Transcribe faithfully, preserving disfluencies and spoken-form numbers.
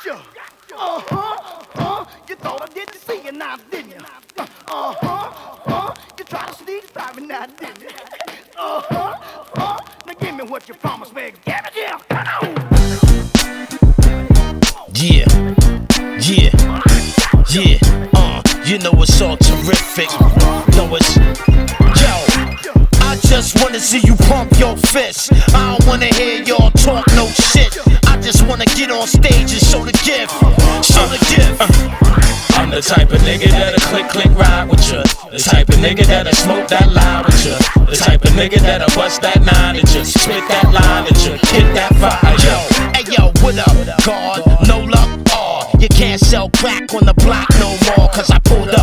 Gotcha. Uh-huh. Uh, you thought I didn't see you now, didn't you? Uh-huh. Uh, you tried to sneak by me now, didn't you? Uh-huh. Uh, now give me what you promised me. Give it here. Come on. Yeah. Yeah. Yeah. Uh, you know it's all terrific. No, it's yo. I just wanna see you pump your fist. I don't wanna hear y'all talk no shit. I just wanna get on stage and show the gift. Show the gift. Uh, I'm the type of nigga that'll click, click, ride with ya. The type of nigga that'll smoke that line with ya. The type of nigga that'll bust that nine at ya. Spit that line at ya. Hit that fire. Yo, hey yo, what up, God? No luck, oh. You can't sell crack on the block no more. Cause I pulled